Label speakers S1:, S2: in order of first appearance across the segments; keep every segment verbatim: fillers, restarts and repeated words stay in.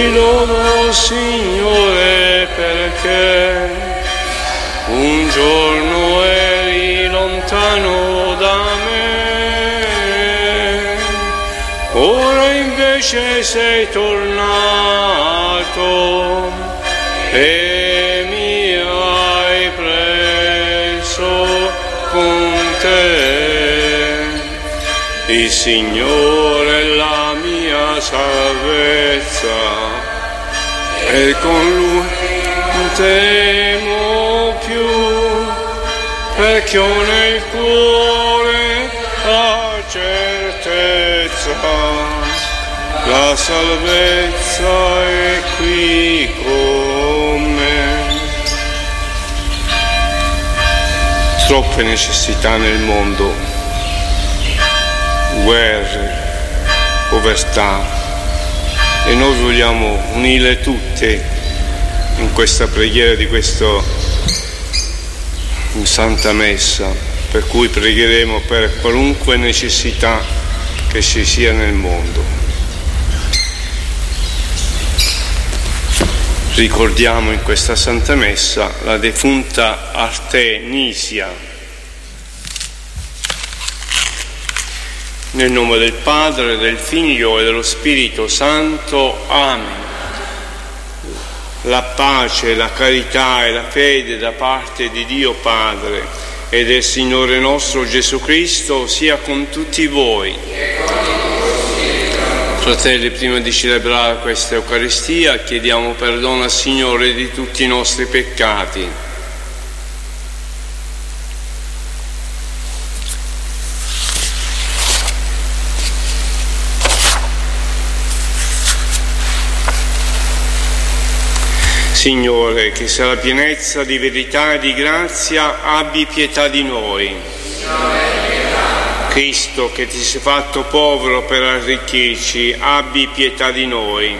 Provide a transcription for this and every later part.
S1: Ti lodo, Signore, perché un giorno eri lontano da me, ora invece sei tornato e mi hai preso con te. Il Signore è la mia salvezza e con Lui non temo più, perché ho nel cuore la certezza, la salvezza è qui con me. Troppe necessità nel mondo, guerre, povertà, e noi vogliamo unire tutte in questa preghiera di questo in Santa Messa, per cui pregheremo per qualunque necessità che ci sia nel mondo. Ricordiamo in questa Santa Messa la defunta Artemisia. Nel nome del Padre, del Figlio e dello Spirito Santo. Amen. La pace, la carità e la fede da parte di Dio Padre e del Signore nostro Gesù Cristo sia con tutti voi. Fratelli, prima di celebrare questa Eucaristia chiediamo perdono al Signore di tutti i nostri peccati. Signore, che sia la pienezza di verità e di grazia, abbi pietà di noi. Cristo, che ti sei fatto povero per arricchirci, abbi pietà di noi.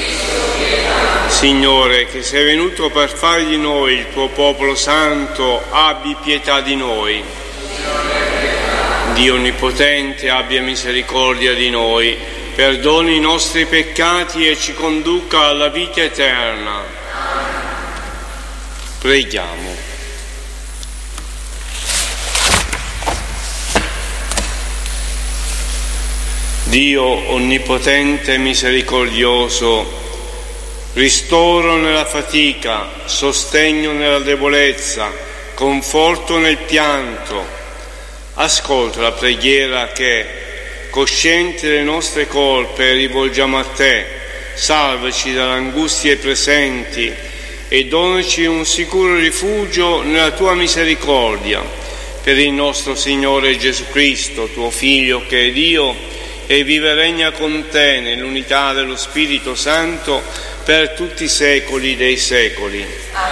S1: Signore, che sei venuto per fare di noi il tuo popolo santo, abbi pietà di noi. Dio Onnipotente, abbia misericordia di noi, perdoni i nostri peccati e ci conduca alla vita eterna. Preghiamo. Dio onnipotente e misericordioso, ristoro nella fatica, sostegno nella debolezza, conforto nel pianto, ascolta la preghiera che, coscienti delle nostre colpe, rivolgiamo a Te. Salvaci dalle angustie presenti e donaci un sicuro rifugio nella Tua misericordia, per il nostro Signore Gesù Cristo, Tuo Figlio, che è Dio e vive e regna con Te nell'unità dello Spirito Santo per tutti i secoli dei secoli.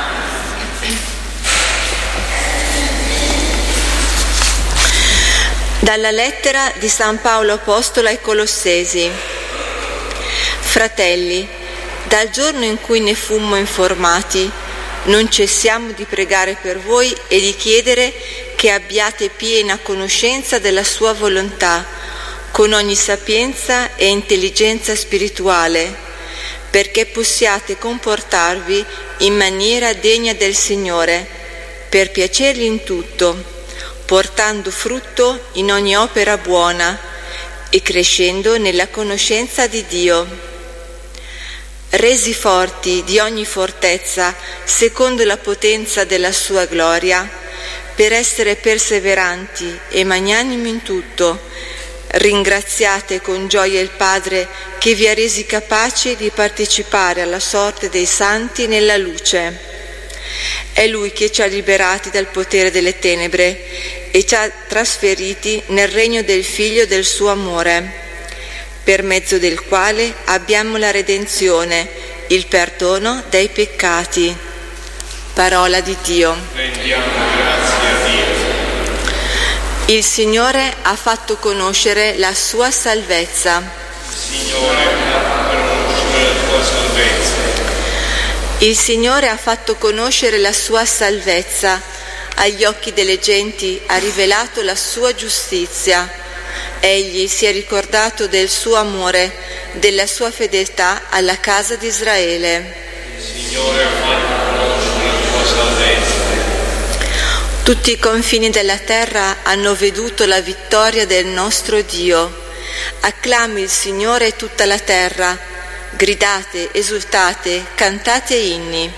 S2: Dalla lettera di San Paolo Apostolo ai Colossesi. Fratelli, dal giorno in cui ne fummo informati, non cessiamo di pregare per voi e di chiedere che abbiate piena conoscenza della sua volontà, con ogni sapienza e intelligenza spirituale, perché possiate comportarvi in maniera degna del Signore, per piacergli in tutto, portando frutto in ogni opera buona e crescendo nella conoscenza di Dio, resi forti di ogni fortezza secondo la potenza della sua gloria, per essere perseveranti e magnanimi in tutto. Ringraziate con gioia il Padre che vi ha resi capaci di partecipare alla sorte dei santi nella luce. È Lui che ci ha liberati dal potere delle tenebre e ci ha trasferiti nel regno del Figlio del suo amore, per mezzo del quale abbiamo la redenzione, il perdono dei peccati. Parola di Dio.
S1: Rendiamo grazie a Dio.
S2: Il Signore ha fatto conoscere la sua salvezza.
S1: Signore, ha fatto conoscere la tua salvezza.
S2: Il Signore ha fatto conoscere la sua salvezza. Agli occhi delle genti ha rivelato la sua giustizia. Egli si è ricordato del suo amore della sua fedeltà alla casa di Israele.
S1: Il Signore ha fatto conoscere la tua salvezza.
S2: Tutti i confini della terra hanno veduto la vittoria del nostro Dio. Acclami il Signore tutta la terra, gridate, esultate, cantate inni.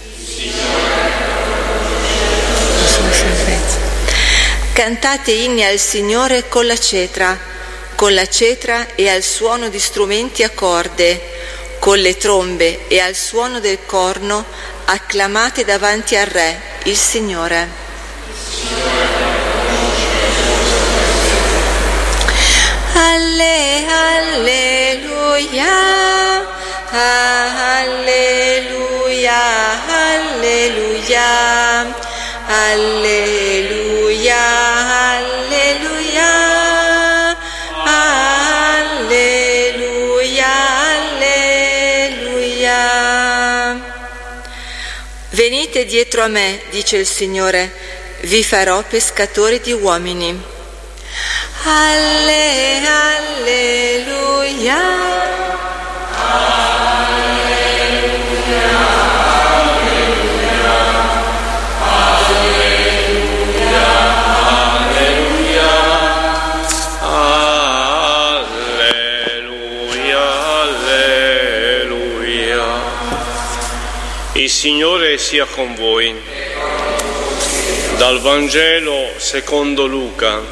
S2: Cantate inni al Signore con la cetra, con la cetra e al suono di strumenti a corde, con le trombe e al suono del corno, acclamate davanti al Re, il Signore. Alle, alleluia, alleluia, alleluia, alleluia, alleluia, alleluia, alleluia. Venite dietro a me, dice il Signore, vi farò pescatori di uomini. Alle, alleluia, alleluia, alleluia,
S1: alleluia, alleluia. Il Signore sia con voi. Dal Vangelo secondo Luca.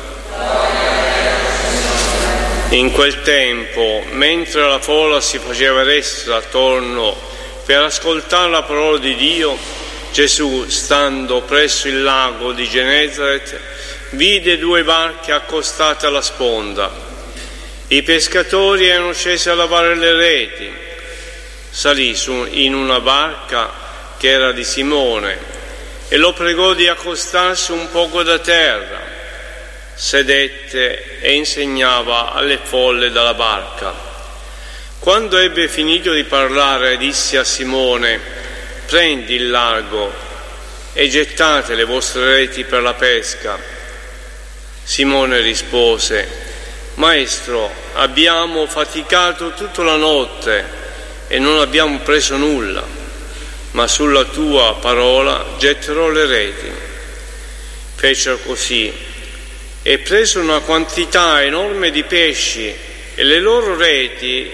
S1: In quel tempo, mentre la folla si faceva ressa attorno per ascoltare la parola di Dio, Gesù, stando presso il lago di Genesaret, vide due barche accostate alla sponda. I pescatori erano scesi a lavare le reti. Salì su in una barca che era di Simone e lo pregò di accostarsi un poco da terra. Sedette e insegnava alle folle dalla barca. Quando ebbe finito di parlare, disse a Simone: prendi il largo e gettate le vostre reti per la pesca. Simone rispose: Maestro, abbiamo faticato tutta la notte e non abbiamo preso nulla, ma sulla tua parola getterò le reti. Fecero così e presero una quantità enorme di pesci e le loro reti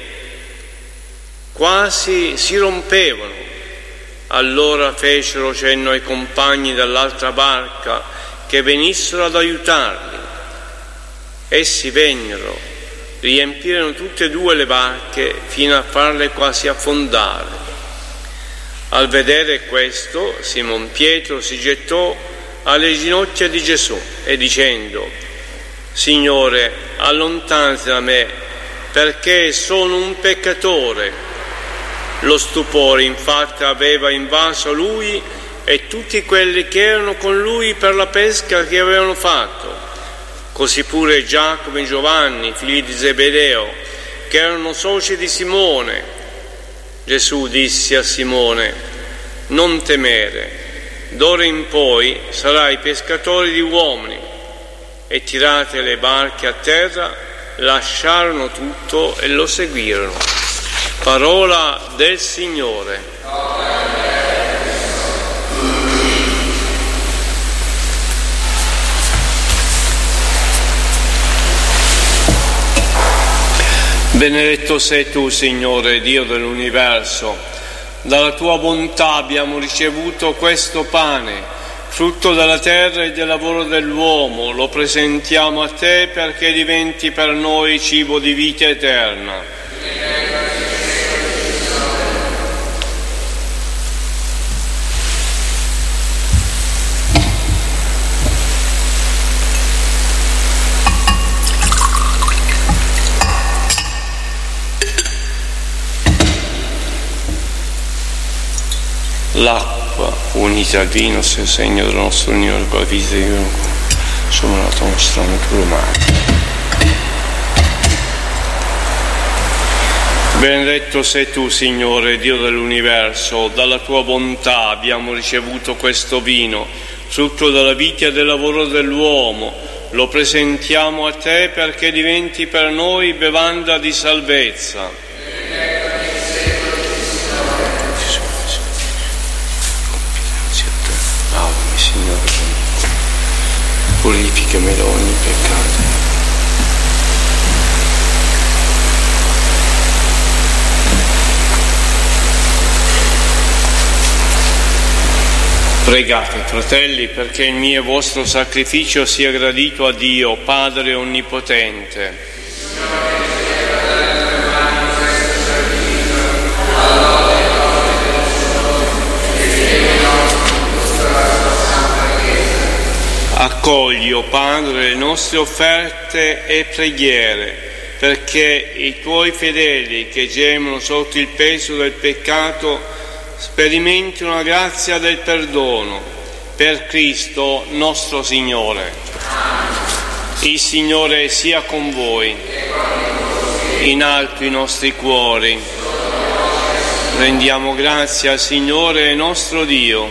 S1: quasi si rompevano. Allora fecero cenno ai compagni dall'altra barca che venissero ad aiutarli. Essi vennero, riempirono tutte e due le barche fino a farle quasi affondare. Al vedere questo, Simon Pietro si gettò alle ginocchia di Gesù e dicendo: Signore, allontanati da me, perché sono un peccatore. Lo stupore infatti aveva invaso lui e tutti quelli che erano con lui per la pesca che avevano fatto, così pure Giacomo e Giovanni, figli di Zebedeo, che erano soci di Simone. Gesù disse a Simone: non temere, d'ora in poi sarai pescatori di uomini. E tirate le barche a terra, lasciarono tutto e lo seguirono. Parola del Signore. Benedetto sei tu, Signore, Dio dell'universo. Dalla tua bontà abbiamo ricevuto questo pane, frutto della terra e del lavoro dell'uomo. Lo presentiamo a te perché diventi per noi cibo di vita eterna. L'acqua unita al vino sia il segno della nostra unione con la vita di Dio, sono la nostra natura umana. Benedetto sei tu, Signore, Dio dell'universo. Dalla tua bontà abbiamo ricevuto questo vino, frutto della vita e del lavoro dell'uomo. Lo presentiamo a te perché diventi per noi bevanda di salvezza. purificami da ogni peccato. Pregate, fratelli, perché il mio e vostro sacrificio sia gradito a Dio, Padre Onnipotente. Accogli, o Padre, le nostre offerte e preghiere, perché i Tuoi fedeli che gemono sotto il peso del peccato sperimentino la grazia del perdono, per Cristo nostro Signore. Il Signore sia con voi, in alto i nostri cuori. Rendiamo grazie al Signore nostro Dio.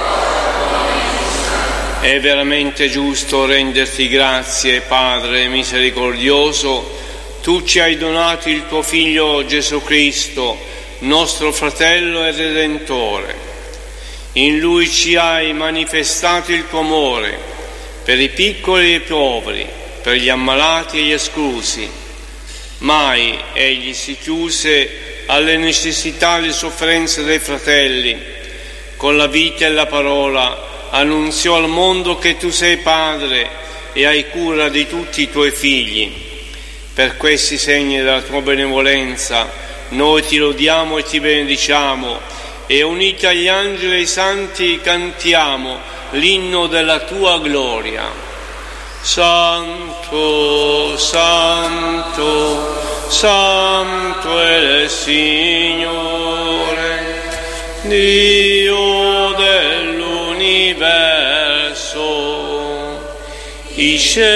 S1: È veramente giusto renderti grazie, Padre misericordioso. Tu ci hai donato il tuo Figlio Gesù Cristo, nostro fratello e Redentore. In Lui ci hai manifestato il tuo amore per i piccoli e i poveri, per gli ammalati e gli esclusi. Mai Egli si chiuse alle necessità e alle sofferenze dei fratelli. Con la vita e la parola annunziò al mondo che Tu sei Padre e hai cura di tutti i Tuoi figli. Per questi segni della Tua benevolenza noi Ti lodiamo e Ti benediciamo, e uniti agli angeli e ai santi cantiamo l'inno della Tua gloria. Santo, Santo, Santo è il Signore, Dio dell'universo. I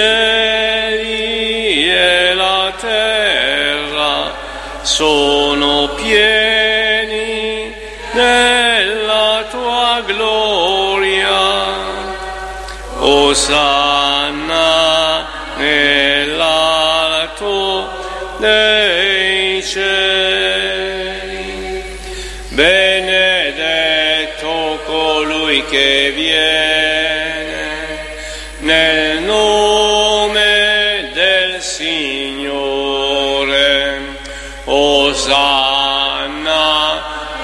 S1: cieli e la terra sono pieni della Tua gloria. Osanna nell'alto dei cieli. Benedetto colui che viene nel nome del Signore. Osanna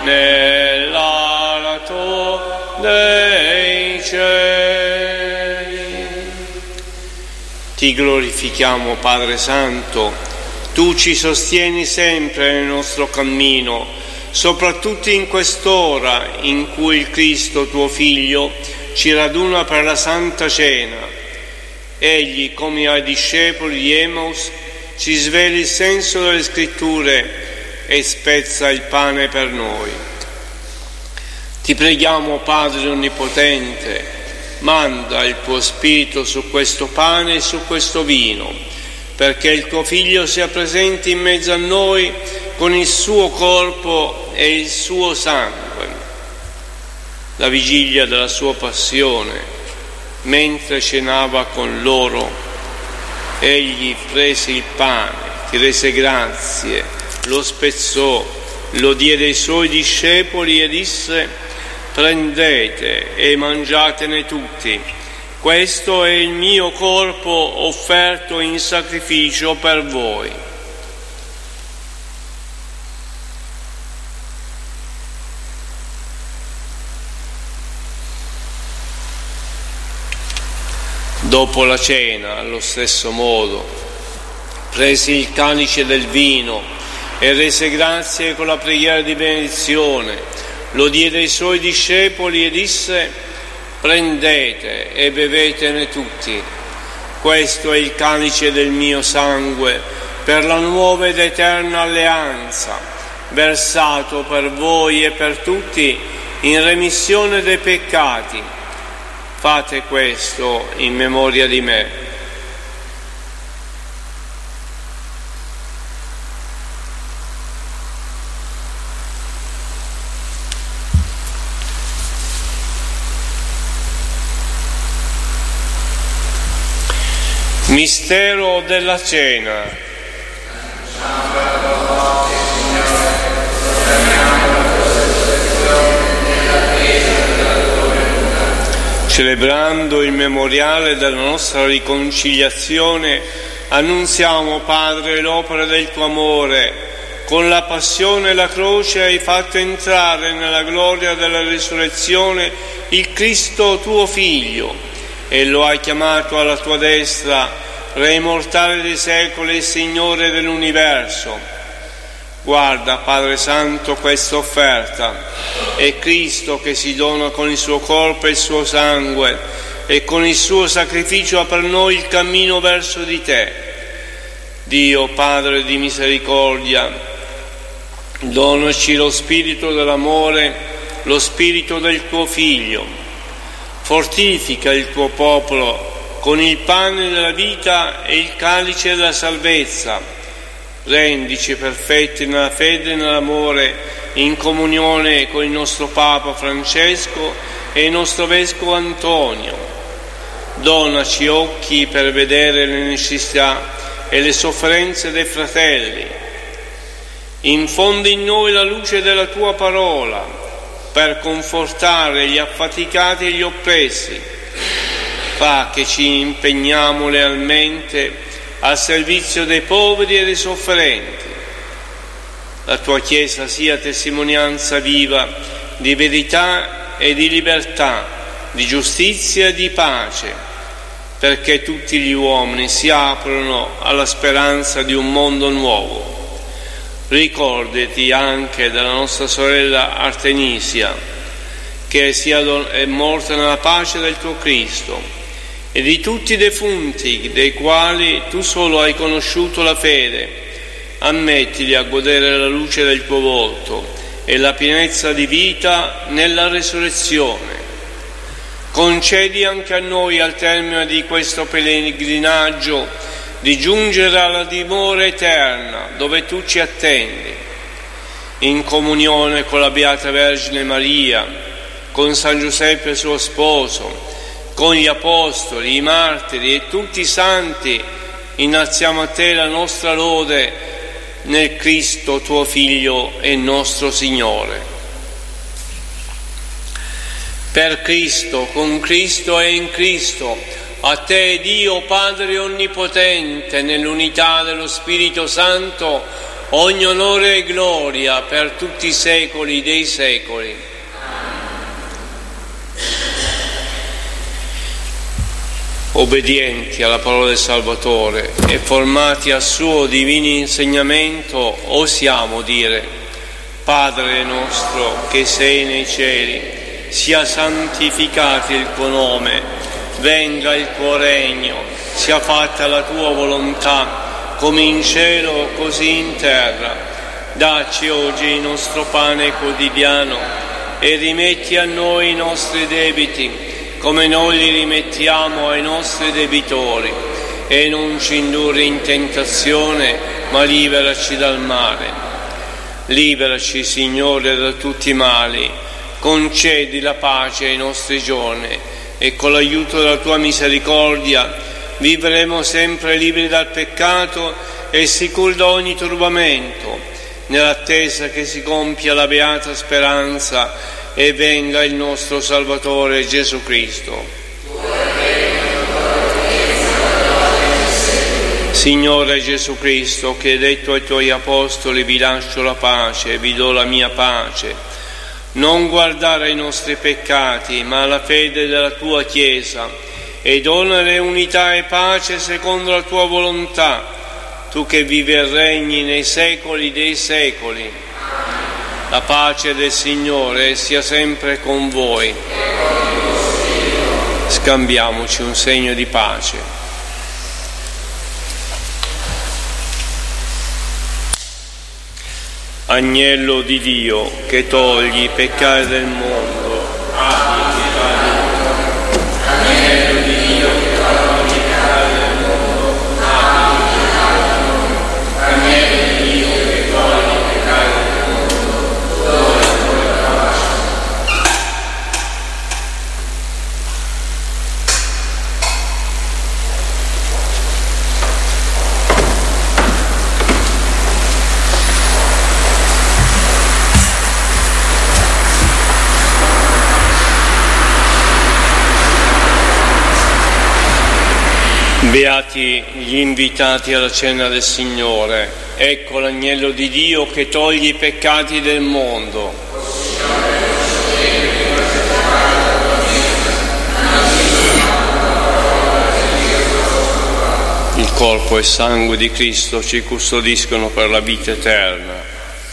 S1: nell'alto dei cieli. Ti glorifichiamo, Padre Santo. Tu ci sostieni sempre nel nostro cammino, soprattutto in quest'ora in cui il Cristo, Tuo Figlio, ci raduna per la Santa Cena. Egli, come ai discepoli di Emmaus, ci svela il senso delle Scritture e spezza il pane per noi. Ti preghiamo, Padre Onnipotente, manda il Tuo Spirito su questo pane e su questo vino, perché il Tuo Figlio sia presente in mezzo a noi con il suo corpo e il suo sangue. La vigilia della sua passione, mentre cenava con loro, egli prese il pane, ti rese grazie, lo spezzò, lo diede ai Suoi discepoli e disse: prendete e mangiatene tutti, questo è il mio corpo offerto in sacrificio per voi. Dopo la cena, allo stesso modo, prese il calice del vino e rese grazie con la preghiera di benedizione, lo diede ai Suoi discepoli e disse: prendete e bevetene tutti, questo è il calice del mio sangue per la nuova ed eterna alleanza, versato per voi e per tutti in remissione dei peccati. Fate questo in memoria di me. Mistero della cena. Celebrando il memoriale della nostra riconciliazione, annunziamo, Padre, l'opera del tuo amore. Con la passione e la croce hai fatto entrare nella gloria della risurrezione il Cristo tuo Figlio e lo hai chiamato alla tua destra, Re immortale dei secoli e Signore dell'universo. Guarda, Padre Santo, questa offerta. È Cristo che si dona con il suo corpo e il suo sangue e con il suo sacrificio per noi il cammino verso di te. Dio, Padre di misericordia, donaci lo spirito dell'amore, lo spirito del tuo Figlio. Fortifica il tuo popolo con il pane della vita e il calice della salvezza. Rendici perfetti nella fede e nell'amore, in comunione con il nostro Papa Francesco e il nostro Vescovo Antonio. Donaci occhi per vedere le necessità e le sofferenze dei fratelli. Infondi in noi la luce della tua parola per confortare gli affaticati e gli oppressi. Fa che ci impegniamo lealmente al servizio dei poveri e dei sofferenti. La tua Chiesa sia testimonianza viva di verità e di libertà, di giustizia e di pace, perché tutti gli uomini si aprono alla speranza di un mondo nuovo. Ricordati anche della nostra sorella Artemisia, che sia è morta nella pace del tuo Cristo, e di tutti i defunti dei quali tu solo hai conosciuto la fede. Ammettili a godere la luce del tuo volto e la pienezza di vita nella resurrezione. Concedi anche a noi, al termine di questo pellegrinaggio, di giungere alla dimora eterna dove tu ci attendi, in comunione con la Beata Vergine Maria, con San Giuseppe suo sposo, con gli apostoli, i martiri e tutti i santi. Innalziamo a te la nostra lode nel Cristo tuo Figlio e nostro Signore. Per Cristo, con Cristo e in Cristo, a te Dio Padre Onnipotente, nell'unità dello Spirito Santo, ogni onore e gloria per tutti i secoli dei secoli. Obbedienti alla parola del Salvatore e formati al suo divino insegnamento, osiamo dire: Padre nostro che sei nei cieli, sia santificato il tuo nome, venga il tuo regno, sia fatta la tua volontà, come in cielo così in terra. Dacci oggi il nostro pane quotidiano e rimetti a noi i nostri debiti, come noi li rimettiamo ai nostri debitori, e non ci indurre in tentazione, ma liberaci dal male. Liberaci, Signore, da tutti i mali, concedi la pace ai nostri giorni, e con l'aiuto della tua misericordia vivremo sempre liberi dal peccato e sicuri da ogni turbamento, nell'attesa che si compia la beata speranza e venga il nostro Salvatore Gesù Cristo. Signore Gesù Cristo, che hai detto ai tuoi apostoli: vi lascio la pace, vi do la mia pace, non guardare ai nostri peccati, ma alla fede della tua Chiesa, e donare unità e pace secondo la tua volontà, tu che vivi e regni nei secoli dei secoli. La pace del Signore sia sempre con voi. Scambiamoci un segno di pace. Agnello di Dio, che togli i peccati del mondo, abbi pietà di noi. Agnello di Dio, che togli i peccati del mondo, abbi pietà di noi. Agnello di Dio, che togli i peccati del mondo, dona la pace. Beati gli invitati alla cena del Signore. Ecco l'agnello di Dio che toglie i peccati del mondo. Il corpo e sangue di Cristo ci custodiscono per la vita eterna.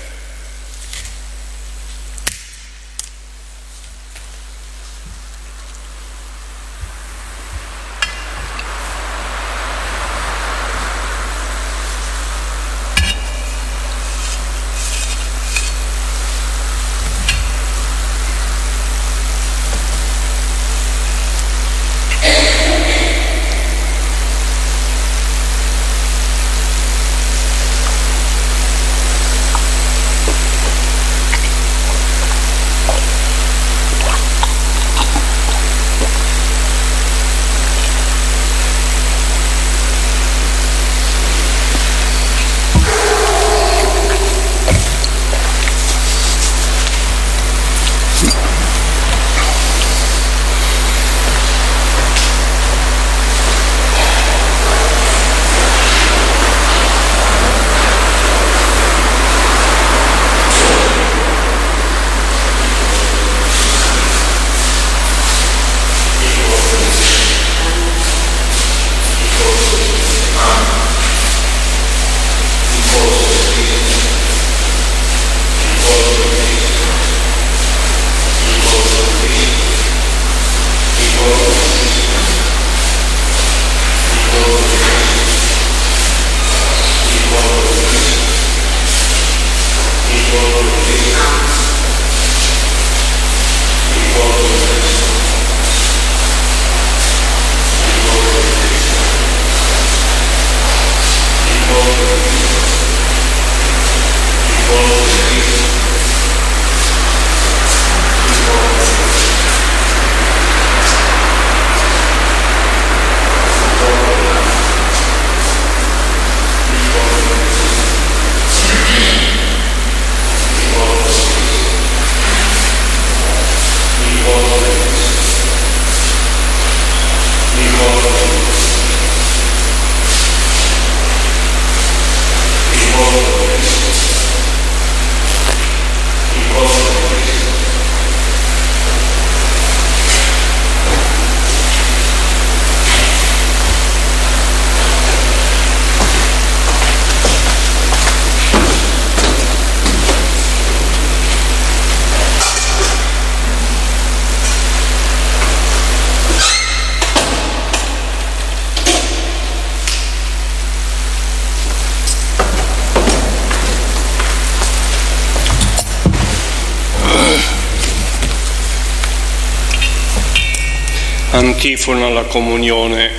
S1: Antifona alla comunione.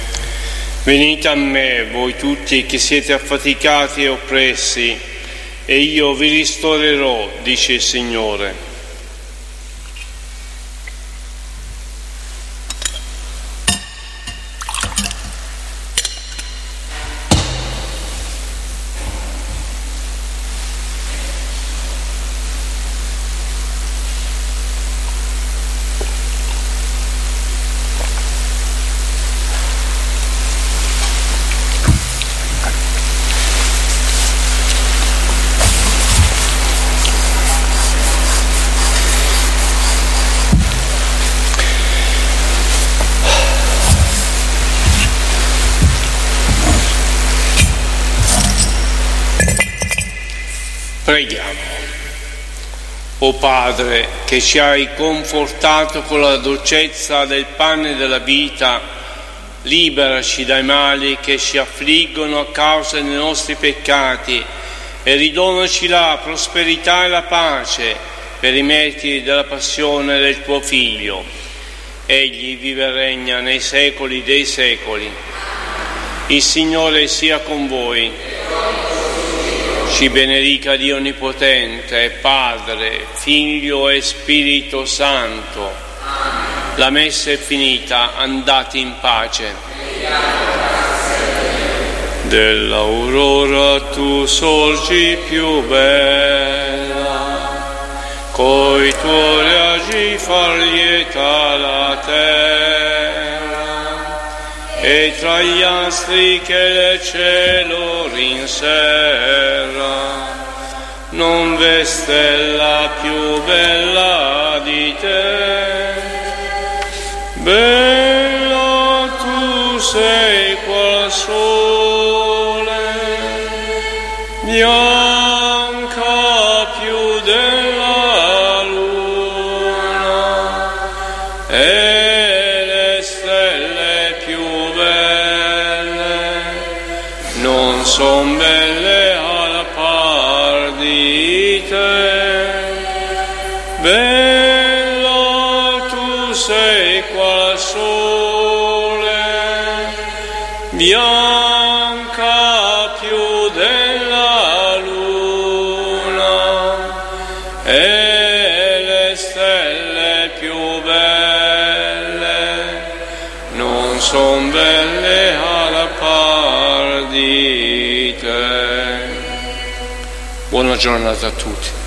S1: Venite a me, voi tutti che siete affaticati e oppressi, e io vi ristorerò, dice il Signore. Preghiamo. O Padre, che ci hai confortato con la dolcezza del pane della vita, liberaci dai mali che ci affliggono a causa dei nostri peccati e ridonaci la prosperità e la pace per i meriti della passione del tuo Figlio. Egli vive e regna nei secoli dei secoli. Il Signore sia con voi. Ci benedica Dio Onnipotente, Padre, Figlio e Spirito Santo. La messa è finita, andate in pace. Dell'aurora tu sorgi più bella, coi tuoi raggi far lieta la terra, e tra gli astri che il cielo rinserra, non v'è stella più bella di te. Bella tu sei qual sole, bianca più della luna, e le stelle più belle non son belle al par di te. Bella tu sei qual sole, bianca più della luna, e le stelle più belle non son belle alla par di te. Buona giornata a tutti.